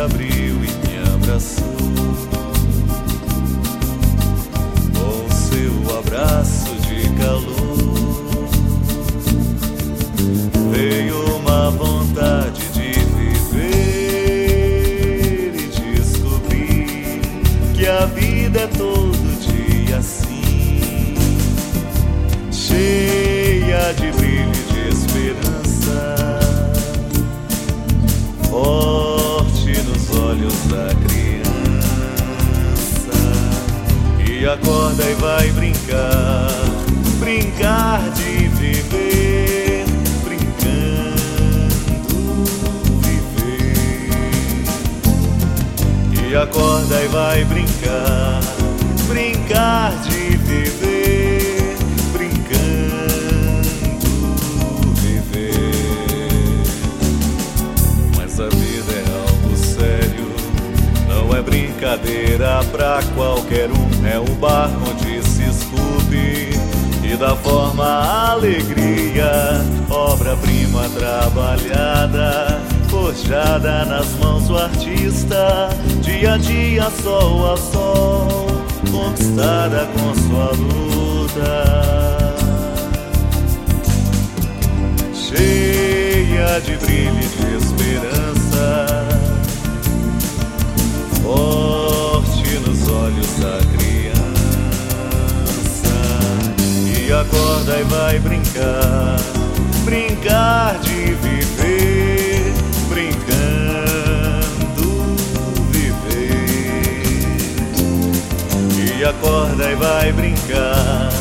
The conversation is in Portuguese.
abriu e me abraçou. Com seu abraço de calor veio uma vontade de viver e descobrir que a vida é todo dia assim, cheia de brilho e de esperança, forte nos olhos da criança, que acorda e vai brincar, brincar de viver, brincando viver. Que acorda e vai brincar, brincar de viver, brincando viver. Mas a vida é algo sério, não é brincadeira pra qualquer um. É um bar onde se esculpe e dá forma à alegria, obra-prima trabalhada, forjada nas mãos do artista, dia a dia, sol a sol, conquistada com sua luta, cheia de brilho e de esperança, forte nos olhos da criança, e acorda e vai brincar, brincar de viver, brincando viver. E acorda e vai brincar,